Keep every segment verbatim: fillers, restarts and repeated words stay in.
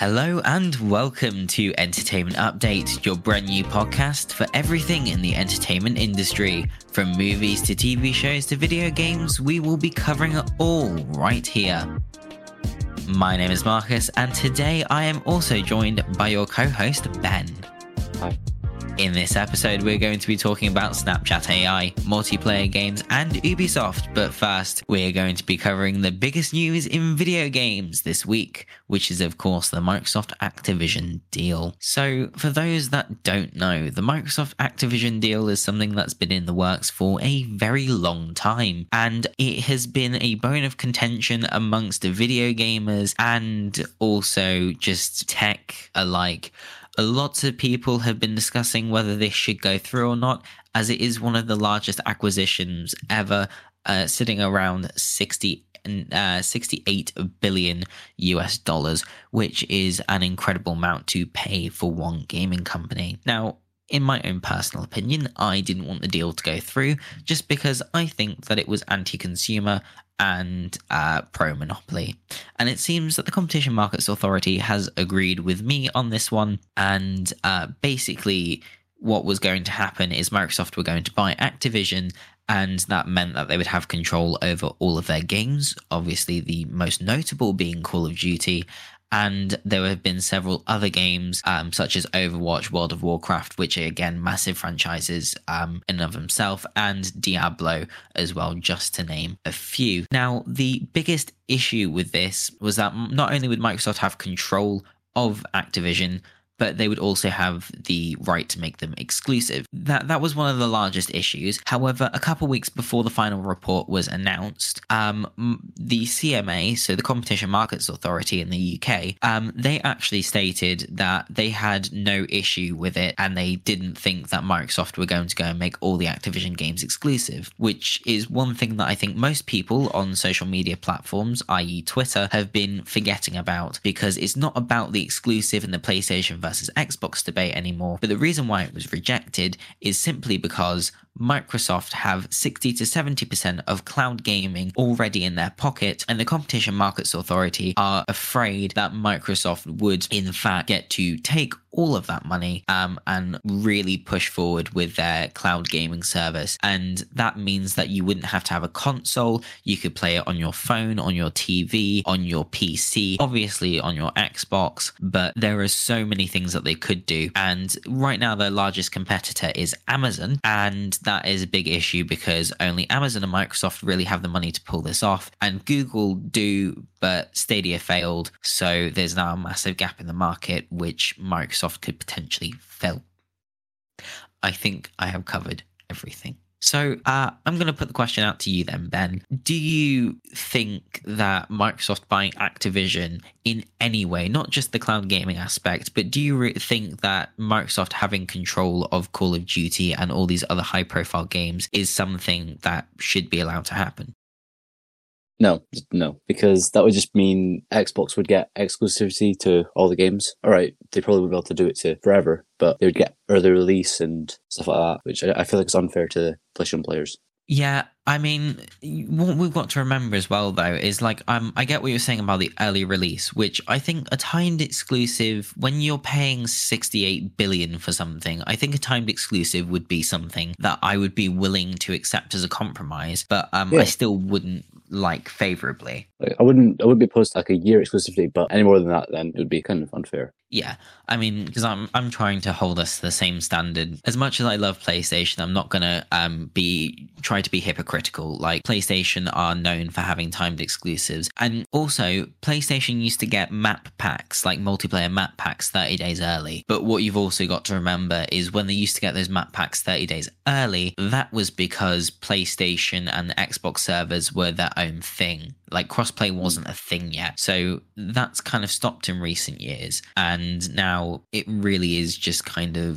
Hello and welcome to Entertainment Update, your brand new podcast for everything in the entertainment industry. From movies to T V shows to video games, we will be covering it all right here. My name is Marcus, and today I am also joined by your co-host, Ben. Hi. In this episode, we're going to be talking about Snapchat A I, multiplayer games, and Ubisoft. But first, we're going to be covering the biggest news in video games this week, which is, of course, the Microsoft Activision deal. So, for those that don't know, the Microsoft Activision deal is something that's been in the works for a very long time, and it has been a bone of contention amongst video gamers and also just tech alike. Lots of people have been discussing whether this should go through or not, as it is one of the largest acquisitions ever, uh, sitting around sixty, uh, sixty-eight billion U S dollars, which is an incredible amount to pay for one gaming company. Now, in my own personal opinion, I didn't want the deal to go through just because I think that it was anti-consumer and uh, pro-monopoly. And it seems that the Competition Markets Authority has agreed with me on this one. And uh, basically what was going to happen is Microsoft were going to buy Activision, and that meant that they would have control over all of their games, obviously the most notable being Call of Duty. And there have been several other games, um, such as Overwatch, World of Warcraft, which are, again, massive franchises um, in and of themselves, and Diablo as well, just to name a few. Now, the biggest issue with this was that not only would Microsoft have control of Activision, but they would also have the right to make them exclusive. That that was one of the largest issues. However, a couple weeks before the final report was announced, um, the C M A, so the Competition Markets Authority in the U K, um, they actually stated that they had no issue with it, and they didn't think that Microsoft were going to go and make all the Activision games exclusive, which is one thing that I think most people on social media platforms, that is. Twitter, have been forgetting about, because it's not about the exclusive and the PlayStation versus Xbox debate anymore. But the reason why it was rejected is simply because Microsoft have sixty to seventy percent of cloud gaming already in their pocket, and the Competition Markets Authority are afraid that Microsoft would in fact get to take all of that money um, and really push forward with their cloud gaming service. And that means that you wouldn't have to have a console. You could play it on your phone, on your T V, on your P C, obviously on your Xbox, but there are so many things that they could do. And right now their largest competitor is Amazon, and that is a big issue because only Amazon and Microsoft really have the money to pull this off, and Google do, but Stadia failed, so there's now a massive gap in the market which Microsoft could potentially fill. I think I have covered everything. So uh, I'm going to put the question out to you then, Ben. Do you think that Microsoft buying Activision in any way, not just the cloud gaming aspect, but do you re- think that Microsoft having control of Call of Duty and all these other high-profile games is something that should be allowed to happen? No, no, because that would just mean Xbox would get exclusivity to all the games. All right, they probably would be able to do it to forever, but they would get early release and stuff like that, which I, I feel like is unfair to the PlayStation players. Yeah, I mean, what we've got to remember as well, though, is like, um, I get what you're saying about the early release, which I think a timed exclusive, when you're paying sixty-eight billion for something, I think a timed exclusive would be something that I would be willing to accept as a compromise, but um, yeah. I still wouldn't like favorably. Like, I wouldn't, I wouldn't be opposed to like a year exclusivity, but any more than that, then it would be kind of unfair. Yeah, I mean, because I'm I'm trying to hold us to the same standard. As much as I love PlayStation, I'm not gonna um be try to be hypocritical. Like, PlayStation are known for having timed exclusives, and also PlayStation used to get map packs, like multiplayer map packs, thirty days early. But what you've also got to remember is when they used to get those map packs thirty days early, that was because PlayStation and the Xbox servers were their own thing. Like, crossplay wasn't a thing yet. So that's kind of stopped in recent years. And now it really is just kind of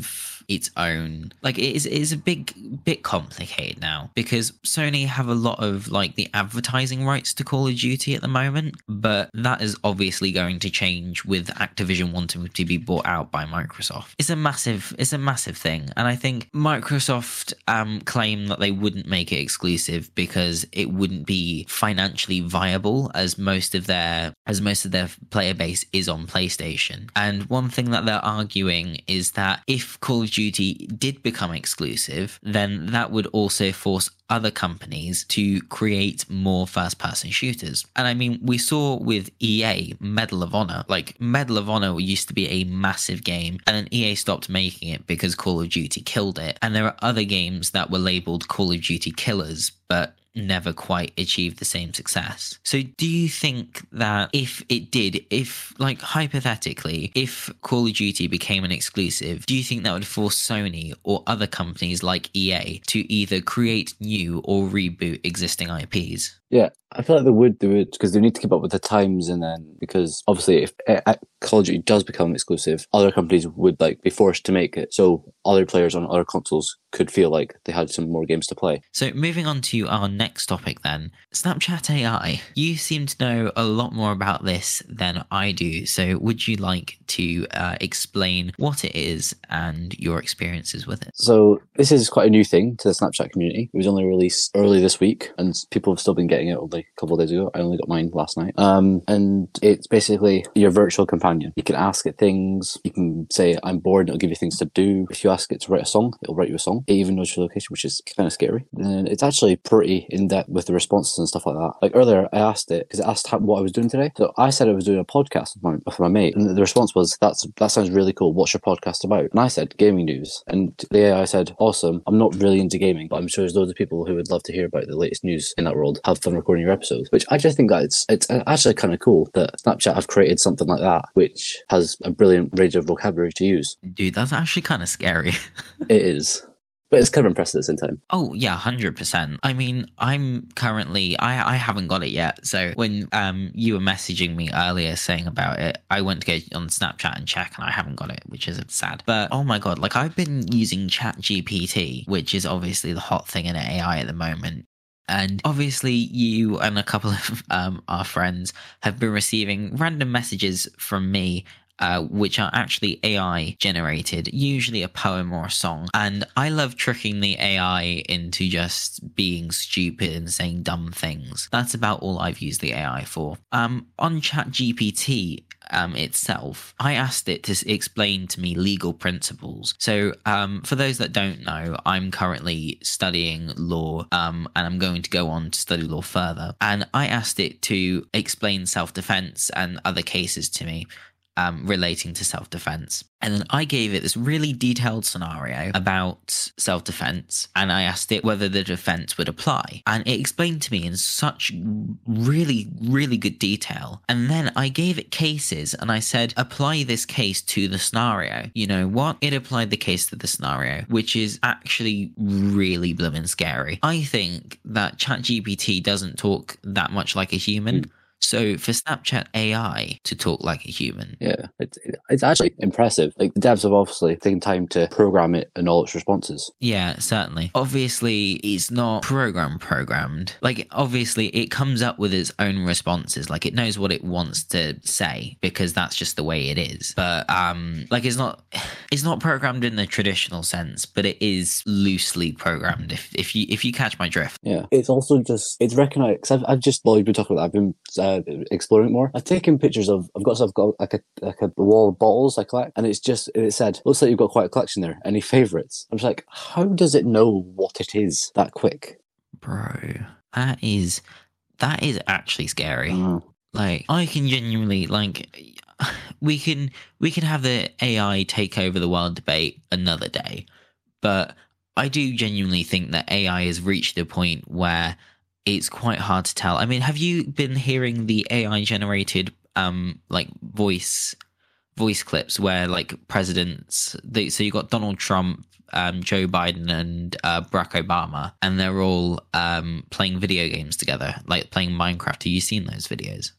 its own, like it is, it is a big bit complicated now because Sony have a lot of like the advertising rights to Call of Duty at the moment, but that is obviously going to change with Activision wanting to be bought out by Microsoft. It's a massive, it's a massive thing. And I think Microsoft um, claim that they wouldn't make it exclusive because it wouldn't be financially viable as most of their, as most of their player base is on PlayStation. And one thing that they're arguing is that if Call of Duty did become exclusive, then that would also force other companies to create more first-person shooters. And I mean, we saw with E A, Medal of Honor, like Medal of Honor used to be a massive game, and then E A stopped making it because Call of Duty killed it. And there are other games that were labeled Call of Duty killers, but never quite achieved the same success. So do you think that if it did, if like hypothetically, if Call of Duty became an exclusive, do you think that would force Sony or other companies like E A to either create new or reboot existing I Ps? Yeah, I feel like they would do it because they need to keep up with the times, and then because obviously if uh, Call of Duty does become exclusive, other companies would like be forced to make it, so other players on other consoles could feel like they had some more games to play. So moving on to our next topic then, Snapchat A I. You seem to know a lot more about this than I do, so would you like to uh, explain what it is and your experiences with it? So this is quite a new thing to the Snapchat community. It was only released early this week, and people have still been getting it only a couple of days ago. I only got mine last night. Um, and it's basically your virtual companion. You can ask it things. You can say, I'm bored, and it'll give you things to do. If you ask it to write a song, it'll write you a song. It even knows your location, which is kind of scary. And it's actually pretty in-depth with the responses and stuff like that. Like earlier, I asked it, because it asked how, what I was doing today. So I said I was doing a podcast with my, with my mate. And the response was, That's that sounds really cool. What's your podcast about? And I said, gaming news. And the A I said, awesome. I'm not really into gaming, but I'm sure there's loads of people who would love to hear about the latest news in that world. Have fun recording your episodes, which I just think that it's it's actually kind of cool that Snapchat have created something like that, which has a brilliant range of vocabulary to use. Dude, that's actually kind of scary. It is. But it's kind of impressive at the same time. Oh, yeah, one hundred percent. I mean, I'm currently, I, I haven't got it yet. So when um you were messaging me earlier saying about it, I went to go on Snapchat and check, and I haven't got it, which is sad. But oh my God, like I've been using ChatGPT, which is obviously the hot thing in A I at the moment. And obviously you and a couple of um, our friends have been receiving random messages from me Uh, which are actually A I generated, usually a poem or a song. And I love tricking the A I into just being stupid and saying dumb things. That's about all I've used the A I for. Um, on ChatGPT um, itself, I asked it to explain to me legal principles. So um, for those that don't know, I'm currently studying law um, and I'm going to go on to study law further. And I asked it to explain self-defense and other cases to me. Um, relating to self-defense. And then I gave it this really detailed scenario about self-defense, and I asked it whether the defense would apply. And it explained to me in such really, really good detail. And then I gave it cases, and I said, apply this case to the scenario. You know what? It applied the case to the scenario, which is actually really blooming scary. I think that ChatGPT doesn't talk that much like a human. Mm. So for Snapchat A I to talk like a human. Yeah, it's, it's actually impressive. Like the devs have obviously taken time to program it and all its responses. Yeah, certainly. Obviously, it's not program programmed. Like, obviously, it comes up with its own responses. Like, it knows what it wants to say because that's just the way it is. But, um, like, it's not it's not programmed in the traditional sense, but it is loosely programmed, if, if you if you catch my drift. Yeah. It's also just, it's recognized, because I've, I've just, while you've been talking about that, I've been uh, exploring it more. I've taken pictures of, I've got, so I've got like a, like a wall of bottles I collect, and it's just, it said, looks like you've got quite a collection there. Any favourites? I'm just like, how does it know what it is that quick? Bro, that is, that is actually scary. Mm. Like, I can genuinely, like, we can, we can have the A I take over the world debate another day, but I do genuinely think that A I has reached a point where it's quite hard to tell. I mean, have you been hearing the A I generated um like voice voice clips where like presidents, they, so you got Donald Trump, um, Joe Biden, and uh, Barack Obama, and they're all um playing video games together, like playing Minecraft. Have you seen those videos?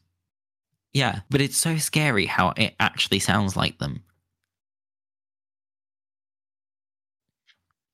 Yeah, but it's so scary how it actually sounds like them.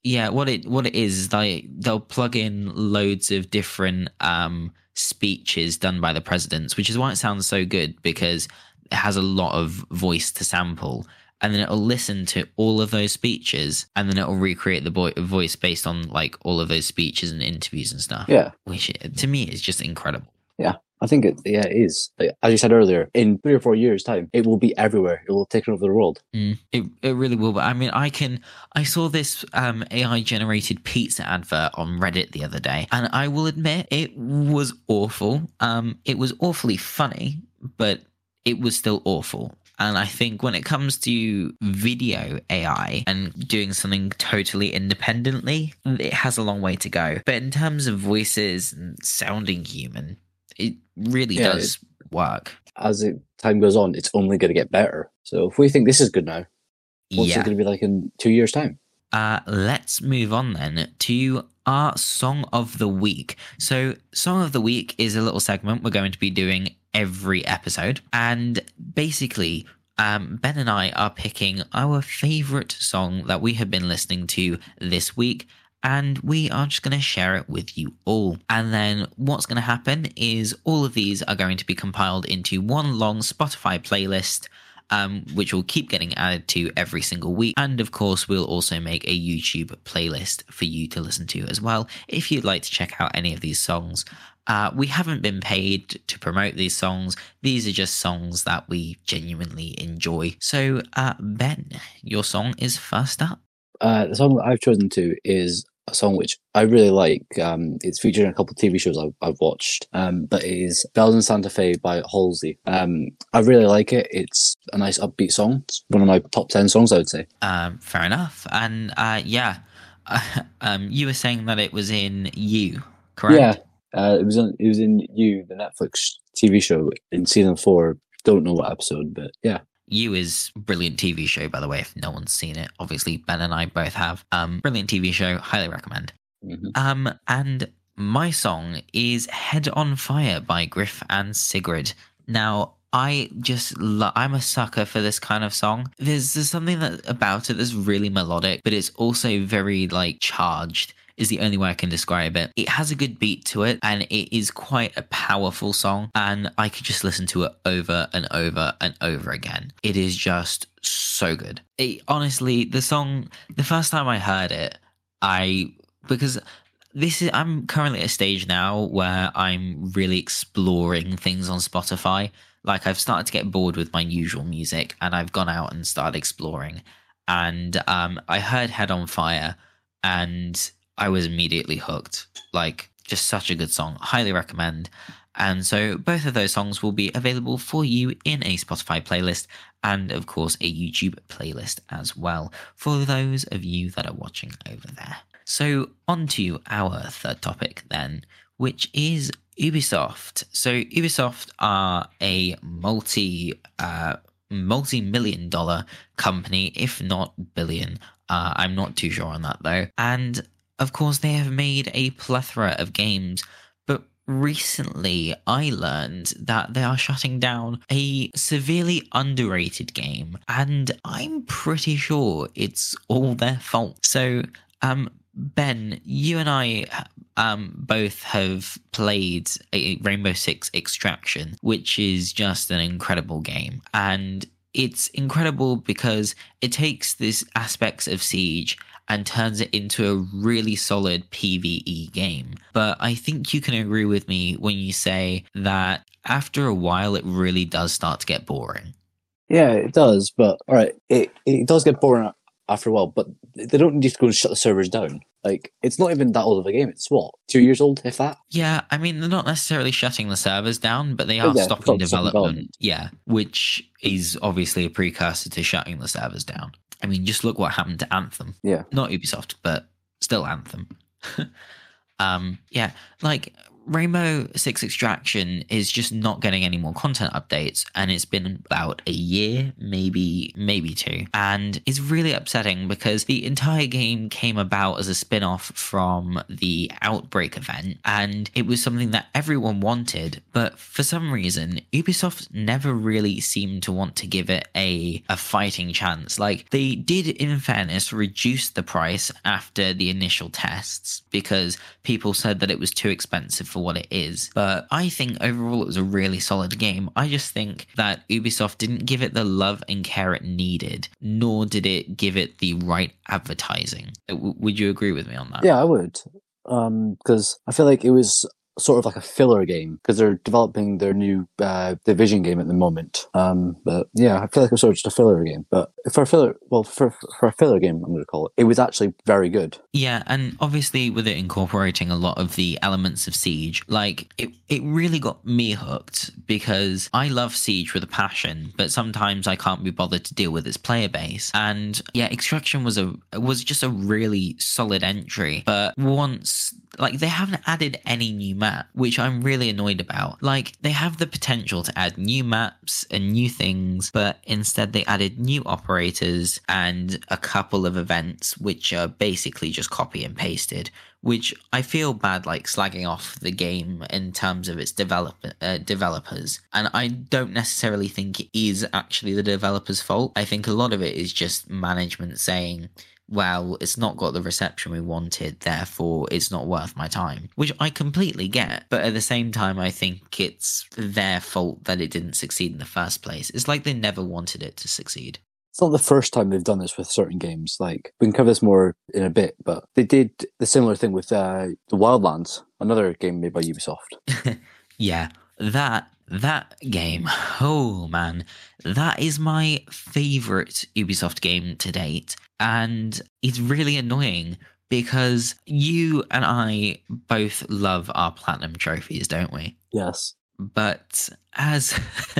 Yeah, what it what it is, they they'll plug in loads of different um speeches done by the presidents, which is why it sounds so good, because it has a lot of voice to sample, and then it'll listen to all of those speeches, and then it'll recreate the vo- voice based on like all of those speeches and interviews and stuff. Yeah, which to me is just incredible. Yeah, I think it. Yeah, it is. Like, as you said earlier, in three or four years' time, it will be everywhere. It will take over the world. Mm, it it really will. But I mean, I can. I saw this um, A I generated pizza advert on Reddit the other day, and I will admit it was awful. Um, it was awfully funny, but it was still awful. And I think when it comes to video A I and doing something totally independently, it has a long way to go. But in terms of voices and sounding human, it really Yeah, does work. As it, time goes on, it's only going to get better. So if we think this is good now, what's Yeah. it going to be like in two years' time? Uh, let's move on then to our Song of the Week. So, Song of the Week is a little segment we're going to be doing every episode. And basically, um, Ben and I are picking our favorite song that we have been listening to this week, and we are just going to share it with you all. And then what's going to happen is all of these are going to be compiled into one long Spotify playlist, Um, which will keep getting added to every single week. And of course, we'll also make a YouTube playlist for you to listen to as well, if you'd like to check out any of these songs. Uh, we haven't been paid to promote these songs. These are just songs that we genuinely enjoy. So, uh, Ben, your song is first up. Uh, the song that I've chosen to is a song which I really like. Um, it's featured in a couple of T V shows I've, I've watched, um, but it is Bells in Santa Fe by Halsey. Um, I really like it. It's a nice upbeat song. It's one of my top ten songs, I would say. Um, fair enough. And uh, yeah, um, you were saying that it was in You, correct? Yeah, uh, it was in, it was in You, the Netflix T V show, in season four. Don't know what episode, but yeah. You is a brilliant T V show, by the way, if no one's seen it. Obviously, Ben and I both have. Um, brilliant T V show, highly recommend. Mm-hmm. Um, and my song is Head on Fire by Griff and Sigrid. Now, I just lo- I'm a sucker for this kind of song. There's, there's something that about it that's really melodic, but it's also very like charged, is the only way I can describe it. It has a good beat to it, and it is quite a powerful song, and I could just listen to it over and over and over again. It is just so good. It, honestly, the song, the first time I heard it, I, because this is, I'm currently at a stage now where I'm really exploring things on Spotify. Like, I've started to get bored with my usual music, and I've gone out and started exploring. And um, I heard Head on Fire, and I was immediately hooked. Like, just such a good song. Highly recommend. And so both of those songs will be available for you in a Spotify playlist, and of course a YouTube playlist as well, for those of you that are watching over there. So on to our third topic then, which is Ubisoft. So Ubisoft are a multi uh, multi-million dollar company, if not billion. Uh, I'm not too sure on that though. And of course, they have made a plethora of games, but recently I learned that they are shutting down a severely underrated game, and I'm pretty sure it's all their fault. So, um, Ben, you and I um, both have played a Rainbow Six Extraction, which is just an incredible game. And it's incredible because it takes these aspects of Siege and turns it into a really solid PvE game. But I think you can agree with me when you say that after a while, it really does start to get boring. Yeah, it does. But all right, it, it does get boring after a while, but they don't need to go and shut the servers down. Like, it's not even that old of a game. It's what, two years old, if that? Yeah, I mean, they're not necessarily shutting the servers down, but they are Oh, yeah, stopping stop- stop development. development. Yeah, which is obviously a precursor to shutting the servers down. I mean, just look what happened to Anthem. Yeah. Not Ubisoft, but still Anthem. um, yeah, like, Rainbow Six Extraction is just not getting any more content updates, and it's been about a year, maybe maybe two, and it's really upsetting because the entire game came about as a spin-off from the Outbreak event, and it was something that everyone wanted, but for some reason Ubisoft never really seemed to want to give it a a fighting chance. Like, they did, in fairness, reduce the price after the initial tests because people said that it was too expensive for what it is, but I think overall it was a really solid game. I just think that Ubisoft didn't give it the love and care it needed, nor did it give it the right advertising. W- would you agree with me on that? Yeah, I would. Um, because I feel like it was sort of like a filler game because they're developing their new uh, Division game at the moment. Um, but yeah, I feel like it was sort of just a filler game. But for a filler, well, for for a filler game, I'm going to call it. It was actually very good. Yeah, and obviously with it incorporating a lot of the elements of Siege, like it, it really got me hooked because I love Siege with a passion, but sometimes I can't be bothered to deal with its player base. And yeah, Extraction was a was just a really solid entry. But once, like, they haven't added any new map, which I'm really annoyed about. Like, they have the potential to add new maps and new things, but instead they added new operators and a couple of events, which are basically just copy and pasted, which I feel bad, like, slagging off the game in terms of its develop uh, developers. And I don't necessarily think it is actually the developers' fault. I think a lot of it is just management saying, well, it's not got the reception we wanted, therefore it's not worth my time, which I completely get. But at the same time, I think it's their fault that it didn't succeed in the first place. It's like they never wanted it to succeed. It's not the first time they've done this with certain games. Like, we can cover this more in a bit, but they did the similar thing with uh, the Wildlands, another game made by Ubisoft. Yeah, that that game, oh man, that is my favourite Ubisoft game to date. And it's really annoying because you and I both love our platinum trophies, don't we? Yes. But as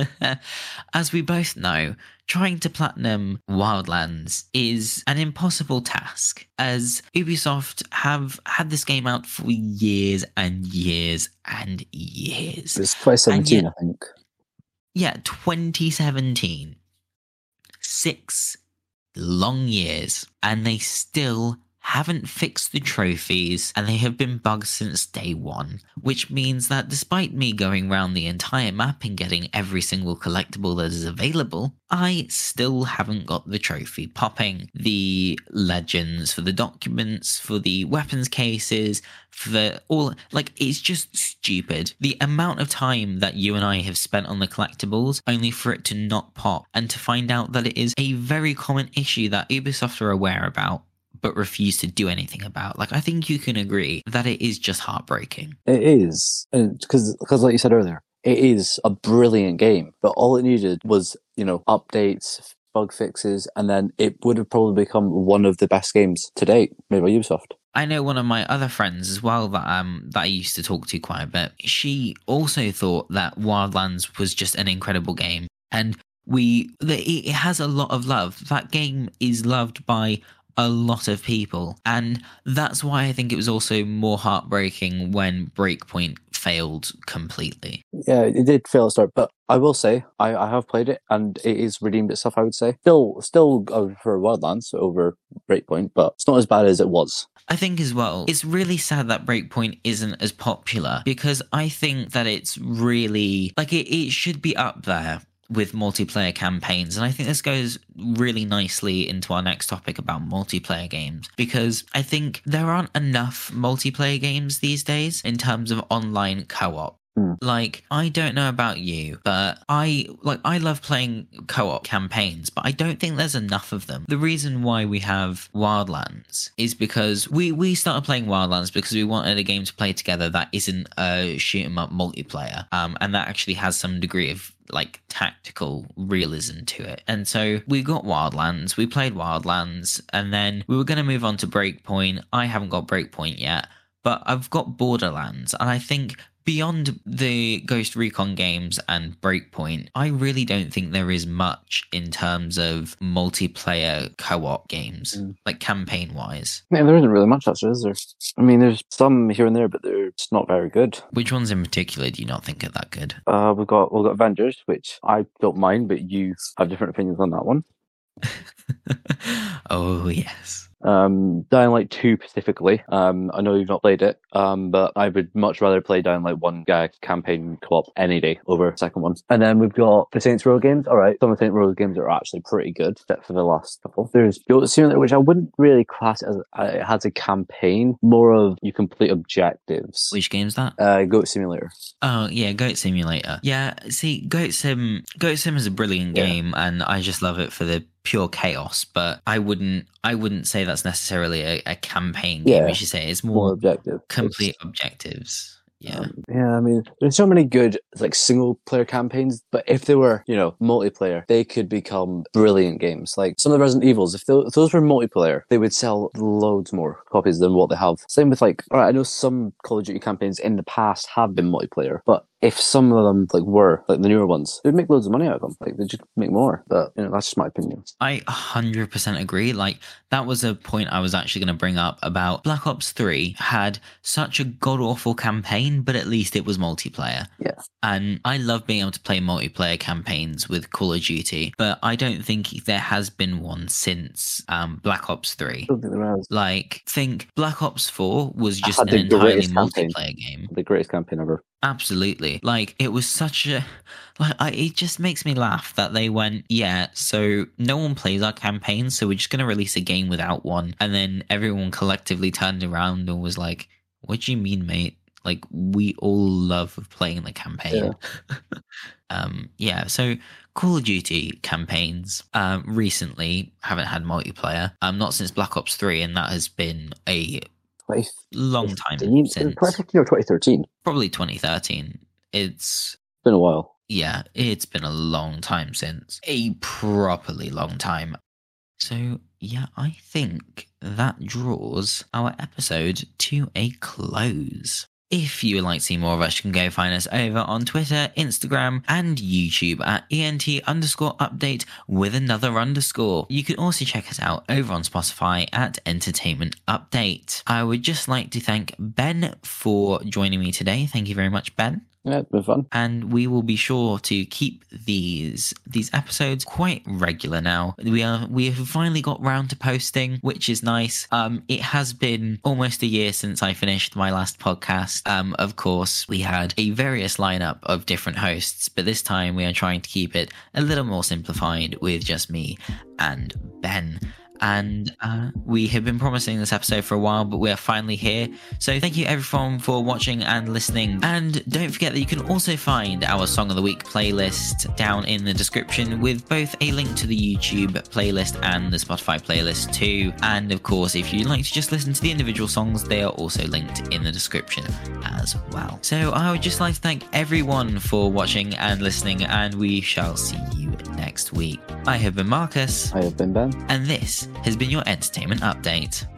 as we both know, trying to platinum Wildlands is an impossible task, as Ubisoft have had this game out for years and years and years. It's twenty seventeen, yet, I think. Yeah, twenty seventeen. Six long years, and they still haven't fixed the trophies, and they have been bugged since day one, which means that despite me going around the entire map and getting every single collectible that is available, I still haven't got the trophy popping. The legends for the documents, for the weapons cases, for the all, like, it's just stupid. The amount of time that you and I have spent on the collectibles only for it to not pop, and to find out that it is a very common issue that Ubisoft are aware about but refuse to do anything about. Like, I think you can agree that it is just heartbreaking. It is. Because, because like you said earlier, it is a brilliant game, but all it needed was, you know, updates, bug fixes, and then it would have probably become one of the best games to date made by Ubisoft. I know one of my other friends as well that um that I used to talk to quite a bit. She also thought that Wildlands was just an incredible game, and we it has a lot of love. That game is loved by a lot of people, and that's why I think it was also more heartbreaking when Breakpoint failed completely. Yeah, it did fail at start, but I will say I, I have played it and it is redeemed itself, I would say. Still still over Wildlands over Breakpoint, but it's not as bad as it was. I think as well, it's really sad that Breakpoint isn't as popular, because I think that it's really, like, it, it should be up there with multiplayer campaigns. And I think this goes really nicely into our next topic about multiplayer games, because I think there aren't enough multiplayer games these days in terms of online co-op. Mm. Like, I don't know about you, but I like I love playing co-op campaigns, but I don't think there's enough of them. The reason why we have Wildlands is because we we started playing Wildlands because we wanted a game to play together that isn't a shoot 'em up multiplayer, um, and that actually has some degree of, like, tactical realism to it. And so we got Wildlands, we played Wildlands, and then we were going to move on to Breakpoint. I haven't got Breakpoint yet, but I've got Borderlands, and I think beyond the Ghost Recon games and Breakpoint, I really don't think there is much in terms of multiplayer co-op games, mm. like campaign-wise. Yeah, there isn't really much, actually, is there? I mean, there's some here and there, but they're just not very good. Which ones in particular do you not think are that good? Uh, we've got we've got Avengers, which I don't mind, but you have different opinions on that one. Oh, yes. Um, Dying Light two specifically. Um, I know you've not played it, um, but I would much rather play Dying Light one guy campaign co-op any day over the second one. And then we've got the Saints Row games. All right, some of the Saints Row games are actually pretty good, except for the last couple. There's Goat Simulator, which I wouldn't really class it as uh, it has a campaign, more of you complete objectives. Which game's that? Uh, Goat Simulator. Oh yeah, Goat Simulator. Yeah, see, Goat Sim, Goat Sim is a brilliant Yeah. game, and I just love it for the pure chaos. But I wouldn't, I wouldn't say that's necessarily a, a campaign game. Yeah, as you say, it's more, More objective. complete It's- objectives. Yeah. Um, yeah, I mean, there's so many good like single player campaigns, but if they were, you know, multiplayer, they could become brilliant games. Like some of the Resident Evils, if, they, if those were multiplayer, they would sell loads more copies than what they have. Same with like, all right, I know some Call of Duty campaigns in the past have been multiplayer, but if some of them like were like the newer ones, they'd make loads of money out of them. Like they'd just make more. But you know, that's just my opinion. I one hundred percent agree. Like, that was a point I was actually going to bring up about Black Ops three had such a god-awful campaign, but at least it was multiplayer. Yeah. And I love being able to play multiplayer campaigns with Call of Duty, but I don't think there has been one since um, Black Ops three. I don't think there has. Like, think Black Ops four was just Had an the entirely greatest campaign. multiplayer game. The greatest campaign ever. Absolutely. Like, it was such a... Like, I, it just makes me laugh that they went, yeah, so no one plays our campaign, so we're just going to release a game without one. And then everyone collectively turned around and was like, what do you mean, mate? Like, we all love playing the campaign. Yeah, um, yeah so Call of Duty campaigns um, recently haven't had multiplayer. Um, not since Black Ops three, and that has been a... long time since. twenty fifteen or twenty thirteen? Probably twenty thirteen. It's been a while. Yeah, it's been a long time since. A properly long time. So, yeah, I think that draws our episode to a close. If you would like to see more of us, you can go find us over on Twitter, Instagram, and YouTube at ENT underscore update with another underscore. You can also check us out over on Spotify at Entertainment Update. I would just like to thank Ben for joining me today. Thank you very much, Ben. Yeah, it's been fun. And we will be sure to keep these these episodes quite regular now. We are we have finally got round to posting, which is nice. Um, it has been almost a year since I finished my last podcast. Um, of course, we had a various lineup of different hosts, but this time we are trying to keep it a little more simplified with just me and Ben. And uh, we have been promising this episode for a while, but we are finally here. So thank you everyone for watching and listening. And don't forget that you can also find our Song of the Week playlist down in the description, with both a link to the YouTube playlist and the Spotify playlist too. And of course, if you'd like to just listen to the individual songs, they are also linked in the description as well. So I would just like to thank everyone for watching and listening, and we shall see you next week. I have been Marcus. I have been Ben. And this has been your Entertainment Update.